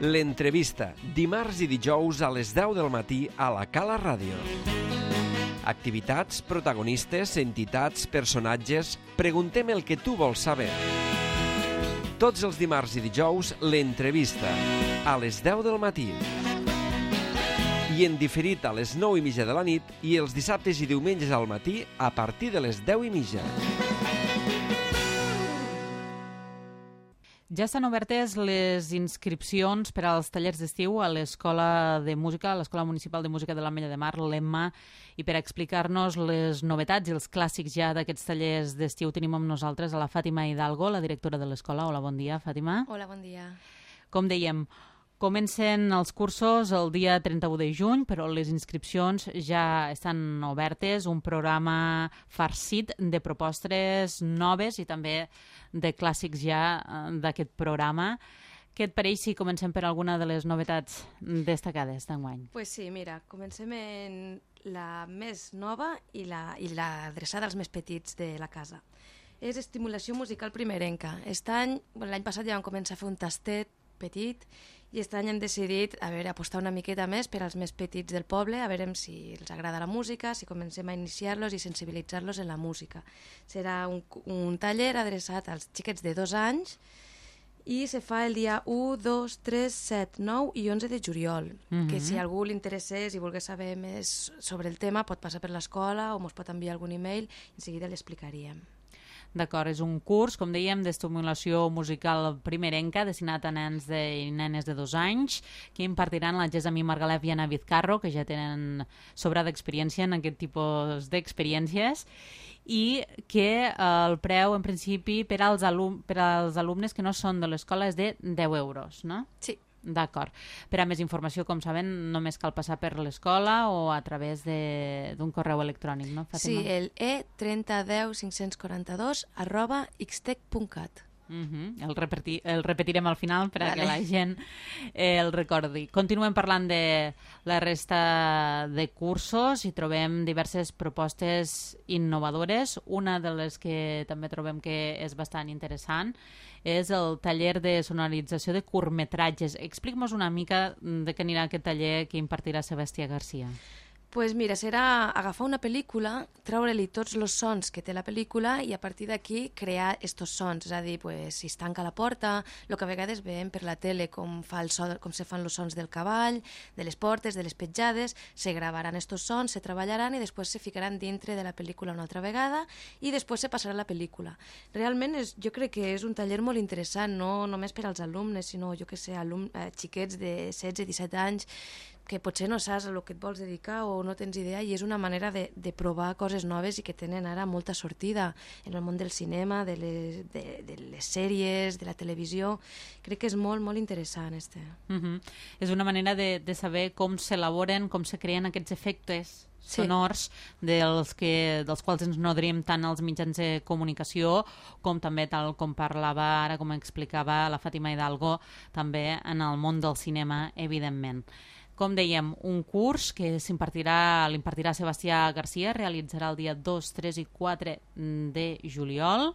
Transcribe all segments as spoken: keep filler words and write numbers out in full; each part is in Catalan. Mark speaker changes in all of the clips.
Speaker 1: L'entrevista, dimarts i dijous a les deu del matí a la Cala Ràdio. Activitats, protagonistes, entitats, personatges... Preguntem el que tu vols saber. Tots els dimarts i dijous, l'entrevista, a les deu del matí. I en diferit a les nou i mitja de la nit i els dissabtes i diumenges al matí a partir de les deu i mitja.
Speaker 2: Ja estan obertes les inscripcions per als tallers d'estiu a l'Escola de Música, a l'Escola Municipal de Música de l'Ametlla de Mar, l'E M M A, i per explicar-nos les novetats i els clàssics ja d'aquests tallers d'estiu tenim amb nosaltres a la Fàtima Hidalgo, la directora de l'escola. Hola, bon dia, Fàtima.
Speaker 3: Hola, bon dia.
Speaker 2: Com dèiem, comencen els cursos el dia trenta-u de juny, però les inscripcions ja estan obertes, un programa farcit de propostes noves i també de clàssics ja d'aquest programa. Què et pareix si comencem per alguna de les novetats destacades d'enguany?
Speaker 3: Pues sí, mira, comencem en la més nova i la, i la adreçada als més petits de la casa. És estimulació musical primerenca. Aquest any, l'any passat ja vam començar a fer un tastet petit i aquest any hem decidit a veure, apostar una miqueta més per als més petits del poble, a veure si els agrada la música, si comencem a iniciar-los i sensibilitzar-los en la música. Serà un, un taller adreçat als xiquets de dos anys i se fa el dia u, dos, tres, set, nou i onze de juliol, mm-hmm. que si a algú li interessés i volgués saber més sobre el tema pot passar per l'escola o ens pot enviar algun e-mail i en seguida li explicaríem.
Speaker 2: D'acord, és un curs, com dèiem, d'estimulació musical primerenca destinat a nens de, i nenes de dos anys que impartiran la Gessamí Margalef i Anna Vizcarro, que ja tenen sobrada experiència en aquest tipus d'experiències i que eh, el preu, en principi, per als, alum per als alumnes que no són de l'escola és de deu euros, no?
Speaker 3: Sí.
Speaker 2: D'acord. Per a més informació, com saben, només cal passar per l'escola o a través d'un correu electrònic, no, Fàtima?
Speaker 3: Sí, el e trenta deu cinc cents quaranta-dos arroba xtec punt cat.
Speaker 2: Uh-huh. el, repetir, el repetirem al final per
Speaker 3: vale.
Speaker 2: que la gent eh, el recordi. Continuem parlant de la resta de cursos i trobem diverses propostes innovadores. Una de les que també trobem que és bastant interessant és el taller de sonorització de curtmetratges. Explica'm una mica de què anirà aquest taller que impartirà Sebastià Garcia.
Speaker 3: Pues mira, serà agafar una pel·lícula, treure-li tots els sons que té la pel·lícula i a partir d'aquí crear estos sons. És a dir, pues, si es tanca la porta, el que a vegades veiem per la tele com, fa el so, com se fan els sons del cavall, de les portes, de les petjades, se gravaran estos sons, se treballaran i després se ficaran dintre de la pel·lícula una altra vegada i després se passarà la pel·lícula. Realment és, jo crec que és un taller molt interessant, no només per als alumnes, sinó, jo que sé, alum, eh, xiquets de setze disset anys, que potser no saps a el que et vols dedicar o no tens idea i és una manera de, de provar coses noves i que tenen ara molta sortida en el món del cinema, de les, de, de les sèries, de la televisió. Crec que és molt, molt interessant. Este.
Speaker 2: Uh-huh. És una manera de, de saber com s'elaboren, com se creen aquests efectes sonors sí. dels, que, dels quals ens nodrim tant als mitjans de comunicació com també, tal com parlava ara, com explicava la Fàtima Hidalgo, també en el món del cinema, evidentment. Com dèiem, un curs que s'impartirà, l'impartirà Sebastià Garcia, realitzarà el dia dos, tres i quatre de juliol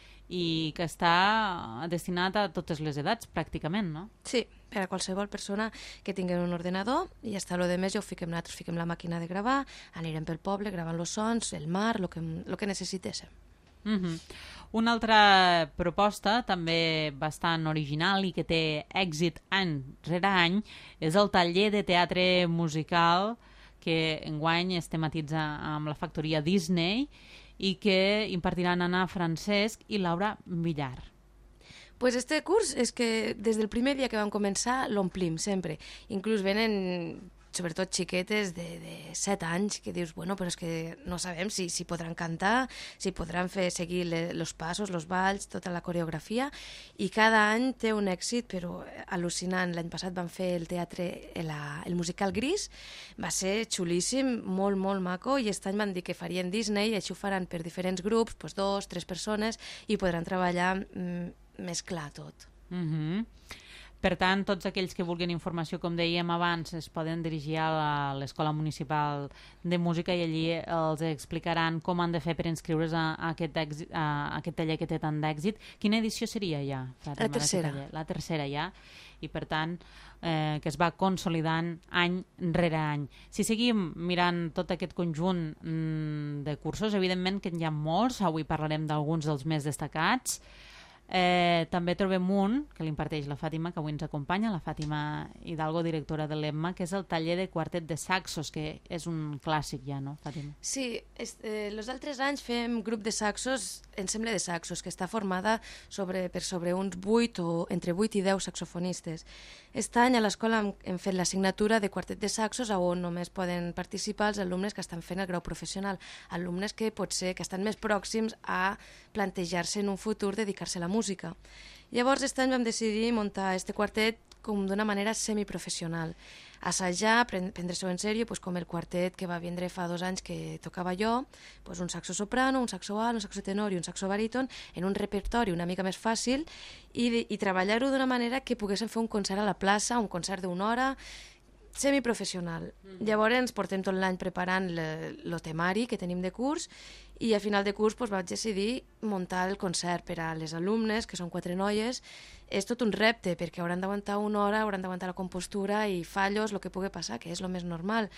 Speaker 2: i que està destinat a totes les edats, pràcticament, no?
Speaker 3: Sí, per a qualsevol persona que tingui un ordenador i hasta lo de més ja ho fiquem nosaltres, fiquem la màquina de gravar, anirem pel poble gravant els sons, el mar, el que, lo que necessitéssim.
Speaker 2: Uh-huh. Una altra proposta també bastant original i que té èxit any rere any és el taller de teatre musical que enguany es tematitza amb la factoria Disney i que impartiran Anna Francesc i Laura Villar.
Speaker 3: Pues este curs és que des del primer dia que vam començar l'omplim sempre. Inclús venen sobretot xiquetes de, de set anys que dius, bueno, però és que no sabem si, si podran cantar, si podran fer seguir els passos, els balls, tota la coreografia, i cada any té un èxit, però al·lucinant. L'any passat van fer el teatre, la, el musical Gris, va ser xulíssim, molt, molt maco, i aquest any van dir que farien Disney, i així ho faran per diferents grups, doncs dos, tres persones, i podran treballar mm, més clar tot.
Speaker 2: Mhm. Per tant, tots aquells que vulguin informació, com dèiem abans, es poden dirigir a l'Escola Municipal de Música i allí els explicaran com han de fer per inscriure's a, a, aquest, èxit, a aquest taller que té tant d'èxit. Quina edició seria ja?
Speaker 3: La tercera.
Speaker 2: La tercera ja, i per tant eh, que es va consolidant any rere any. Si seguim mirant tot aquest conjunt mm, de cursos, evidentment que n'hi ha molts, avui parlarem d'alguns dels més destacats. Eh, també trobem un que l'imparteix la Fàtima, que avui ens acompanya, la Fàtima Hidalgo, directora de l'E M M A, que és el taller de quartet de saxos, que és un clàssic ja, no, Fàtima?
Speaker 3: Sí, els eh, altres anys fem grup de saxos, ensemble de saxos, que està formada sobre, per sobre uns vuit o entre vuit i deu saxofonistes. Aquest any a l'escola hem, hem fet l'assignatura de quartet de saxos on només poden participar els alumnes que estan fent el grau professional, alumnes que potser que estan més pròxims a plantejar-se en un futur dedicar-se a la música. Llavors, aquest any vam decidir muntar este quartet com d'una manera semiprofessional. Assajar, prendre-s'ho en sèrio, pues, com el quartet que va vindre fa dos anys que tocava jo, pues, un saxo soprano, un saxo alt, un saxo tenor i un saxo baríton, en un repertori una mica més fàcil i, i treballar-ho d'una manera que poguéssim fer un concert a la plaça, un concert d'una hora, semiprofessional. Mm. Llavors portem tot l'any preparant el temari que tenim de curs i a final de curs pues, vaig decidir muntar el concert per a les alumnes, que són quatre noies. És tot un repte perquè hauran d'aguantar una hora, hauran d'aguantar la compostura i fallos, el que pugui passar, que és el més normal.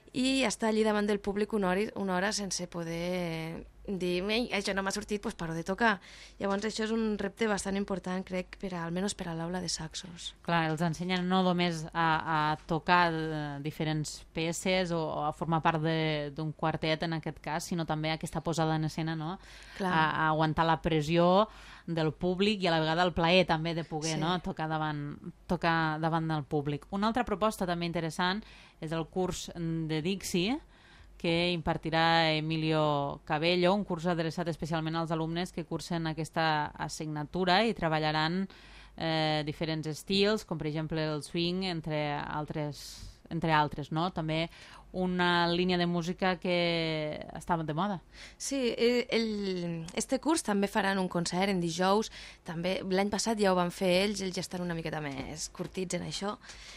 Speaker 3: I estar allí davant del públic una hora, una hora sense poder dir això no m'ha sortit, doncs paro de tocar. Llavors això és un repte bastant important, crec, per a, almenys per a l'aula de saxos.
Speaker 2: Clar, els ensenyen no només a, a tocar diferents peces o, o a formar part d'un quartet en aquest cas, sinó també aquesta posada en escena, no? A, a aguantar la pressió del públic i a la vegada el plaer també de poder sí. no? tocar, davant, tocar davant del públic. Una altra proposta també interessant és el curs de Dixie, que impartirà Emilio Cabello, un curs adreçat especialment als alumnes que cursen aquesta assignatura i treballaran eh, diferents estils, com per exemple el swing, entre altres, entre altres, no? També una línia de música que estava de moda.
Speaker 3: Sí, el, este curs també faran un concert en dijous, també l'any passat ja ho van fer ells, ells ja estan una miqueta més curtits en això.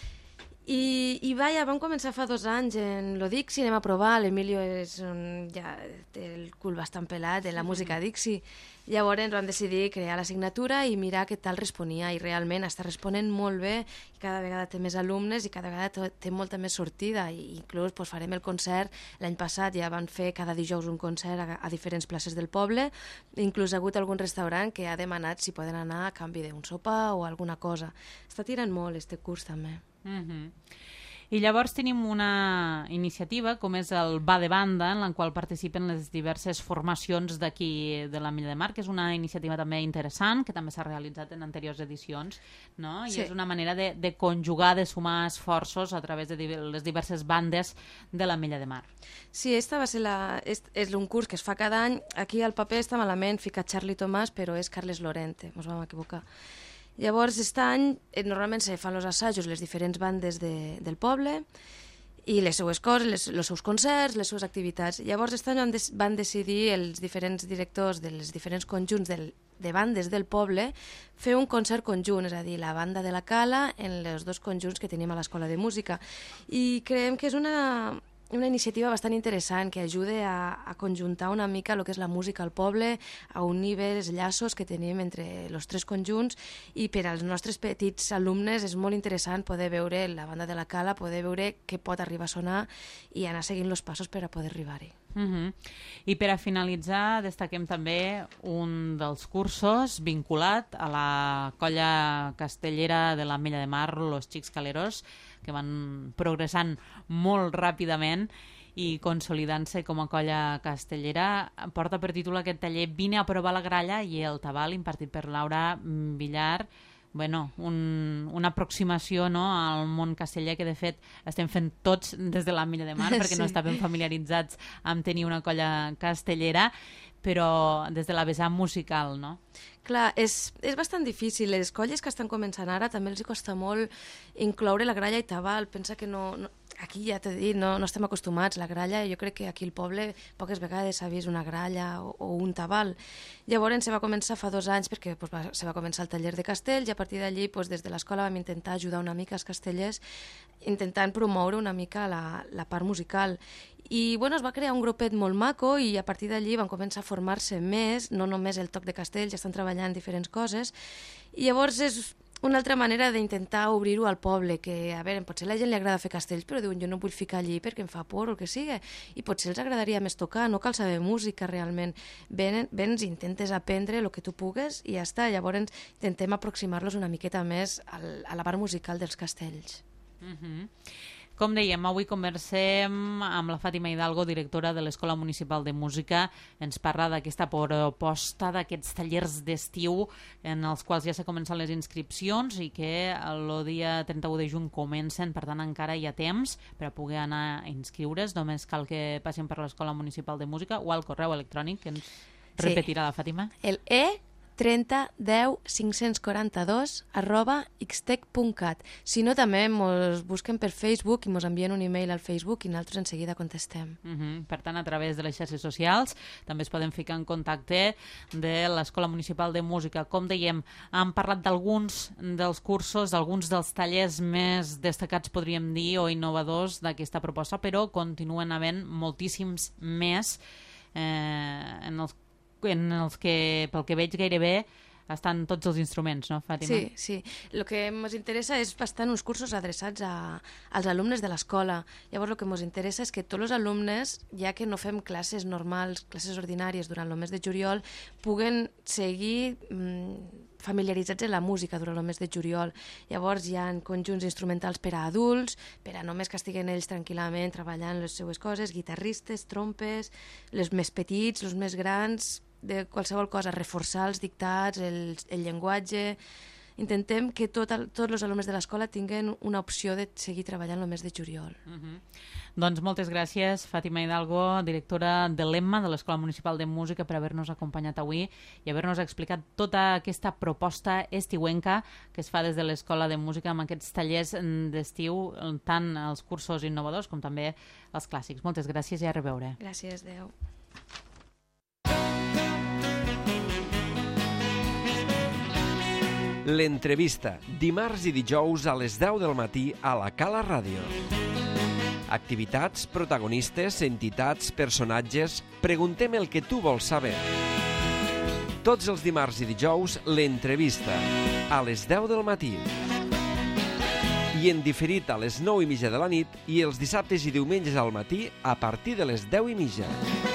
Speaker 3: I, i vaja, vam començar fa dos anys en lo Dixie, anem a provar, l'Emilio és un, ja té el cul bastant pelat de la música Dixie. Llavors vam decidir crear l'assignatura i mirar què tal responia, i realment està responent molt bé, i cada vegada té més alumnes i cada vegada té molta més sortida, i inclús pues, farem el concert. L'any passat ja van fer cada dijous un concert a, a diferents places del poble, inclús ha hagut algun restaurant que ha demanat si poden anar a canvi d'un sopar o alguna cosa. Està tirant molt este curs també.
Speaker 2: Uh-huh. I llavors tenim una iniciativa com és el Va de Banda, en la qual participen les diverses formacions d'aquí de l'Ametlla de Mar, que és una iniciativa també interessant, que també s'ha realitzat en anteriors edicions, no? I sí. és una manera de, de conjugar, de sumar esforços a través de les diverses bandes de l'Ametlla de Mar.
Speaker 3: Sí, esta va ser la, és, és un curs que es fa cada any. Aquí al paper està malament ficat Charlie Tomàs, però és Carles Lorente, ens vam equivocar. Llavors, aquest any, eh, normalment se fan els assajos les diferents bandes de, del poble i les seues coses, les, els seus concerts, les seues activitats. Llavors, aquest any van, des, van decidir els diferents directors dels diferents conjunts del, de bandes del poble fer un concert conjunt, és a dir, la banda de la Cala en els dos conjunts que tenim a l'Escola de Música. I creiem que és una... una iniciativa bastant interessant que ajuda a, a conjuntar una mica el que és la música al poble, a unir bé els llaços que tenim entre els tres conjunts, i per als nostres petits alumnes és molt interessant poder veure la banda de la Cala, poder veure què pot arribar a sonar i anar seguint els passos per a poder arribar-hi.
Speaker 2: Uh-huh. I per a finalitzar destaquem també un dels cursos vinculat a la colla castellera de l'Ametlla de Mar, Los Xics Caleros, que van progressant molt ràpidament i consolidant-se com a colla castellera. Porta per títol aquest taller Vine a provar la gralla i el tabal, impartit per Laura Villar. Bueno, un, una aproximació, no, al món casteller que de fet estem fent tots des de l'Ametlla de Mar, perquè sí. no estàvem familiaritzats amb tenir una colla castellera, però des de la vessant musical, no?
Speaker 3: Clar, és, és bastant difícil. Les colles que estan començant ara també els hi costa molt incloure la gralla i tabal. Pensa que no, no, aquí ja t'he dit, no, no estem acostumats. La gralla, jo crec que aquí al poble poques vegades s'ha vist una gralla o, o un tabal. Llavors se va començar fa dos anys perquè pues, va, se va començar el taller de castells i a partir d'allí pues, des de l'escola vam intentar ajudar una mica als castellers intentant promoure una mica la, la part musical. I bueno, es va crear un grupet molt maco i a partir d'allí van començar a formar-se més, no només el toc de castells, ja estan treballant diferents coses. I llavors és una altra manera d'intentar obrir-ho al poble, que a veure, potser a la gent li agrada fer castells, però diuen jo no vull ficar allí perquè em fa por o el que sigui, i potser els agradaria més tocar, no cal saber música realment. Ven, vens i intentes aprendre el que tu pugues i ja està, llavors intentem aproximar-los una miqueta més al, a la part musical dels castells.
Speaker 2: Mm-hmm. Com dèiem, avui conversem amb la Fàtima Hidalgo, directora de l'Escola Municipal de Música. Ens parla d'aquesta proposta, d'aquests tallers d'estiu en els quals ja s'ha començat les inscripcions i que el dia trenta-u de juny comencen, per tant encara hi ha temps per a poder anar a inscriure's. Només cal que passin per l'Escola Municipal de Música o al correu electrònic que ens repetirà la Fàtima.
Speaker 3: El E trenta deu cinc-cents quaranta-dos arroba xtec punt cat. Si no, també ens busquen per Facebook i ens envien un e-mail al Facebook i nosaltres en seguida contestem.
Speaker 2: Uh-huh. Per tant, a través de les xarxes socials també es poden ficar en contacte de l'Escola Municipal de Música. Com dèiem, hem parlat d'alguns dels cursos, d'alguns dels tallers més destacats, podríem dir, o innovadors d'aquesta proposta, però continuen havent moltíssims més eh, en els en els que, pel que veig, gairebé estan tots els instruments, no, Fàtima?
Speaker 3: Sí, sí. El que ens interessa és bastant uns cursos adreçats a, als alumnes de l'escola. Llavors, el que ens interessa és que tots els alumnes, ja que no fem classes normals, classes ordinàries durant el mes de juliol, puguen seguir mmm, familiaritzats amb la música durant el mes de juliol. Llavors hi ha conjunts instrumentals per a adults, per a només que estiguen ells tranquil·lament treballant les seues coses, guitarristes, trompes, les més petits, els més grans, de qualsevol cosa, reforçar els dictats, el, el llenguatge. Intentem que tot el, tots els alumnes de l'escola tinguin una opció de seguir treballant el mes de juliol.
Speaker 2: Uh-huh. Doncs moltes gràcies, Fàtima Hidalgo, directora de l'Emma, de l'Escola Municipal de Música, per haver-nos acompanyat avui i haver-nos explicat tota aquesta proposta estiuenca que es fa des de l'Escola de Música amb aquests tallers d'estiu, tant els cursos innovadors com també els clàssics. Moltes gràcies i a reveure.
Speaker 3: Gràcies, adeu.
Speaker 1: L'entrevista, dimarts i dijous a les deu del matí a la Cala Ràdio. Activitats, protagonistes, entitats, personatges... Preguntem el que tu vols saber. Tots els dimarts i dijous, l'entrevista, a les deu del matí. I en diferit a les nou i mitja de la nit i els dissabtes i diumenges al matí a partir de les deu i mitja.